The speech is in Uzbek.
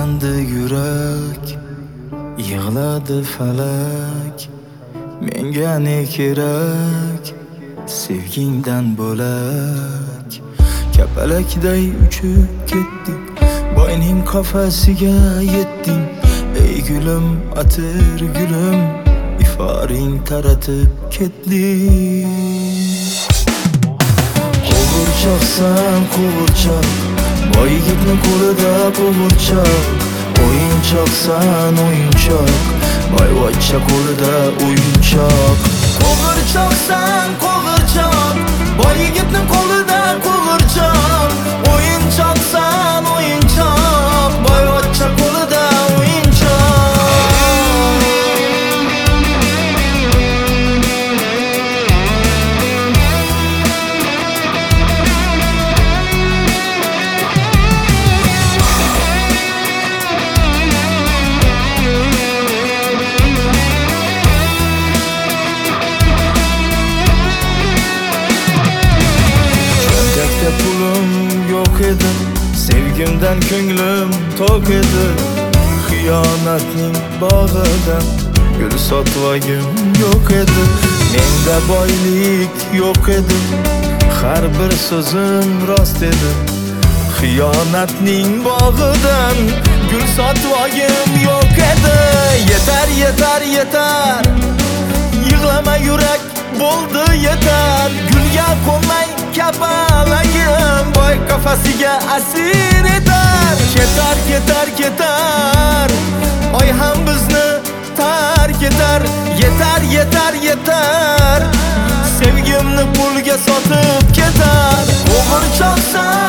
Yig'lagandi yurak, yig'ladi falak. Menga ne kerak sevgingdan bo'lak? Kapalakday uchib ketding, boyning qafasiga yetding. Ey gulim, atir gulim, iforing taratib ketding. Qo'g'irchoqsan qo'g'irchoq, boy yigitni qo'lida qo'g'irchoq. O'yinchoqsan o'yinchoq, boyvachcha qo'lida o'yinchoq. Qo'g'irchoqsan qo'g'irchoq, boy yigitni qo'lida qo'g'irchoq. O'yinchoqsan o'yinchoq, boyvachcha qo'lida o'yinchoq. Pulim yo'q edi, sevgimdan ko'nglim tok edi. Xiyonatning bog'idan gul sotvagim yo'q edi. Menda boylik yo'q edi, har bir so'zim rost edi. Xiyonatning bog'idan gul sotvagim yo'q edi. Yetar yetar yetar, yig'lama yurak, bo'ldi yetar. Gulga qo'nmay kapalagim, boy qafasiga asir etar. Ketar ketar ketar, oy ham bizni tark etar. Yetar yetar yetar, sevgimni pulga sotib ketar. Qo'g'irchoqsan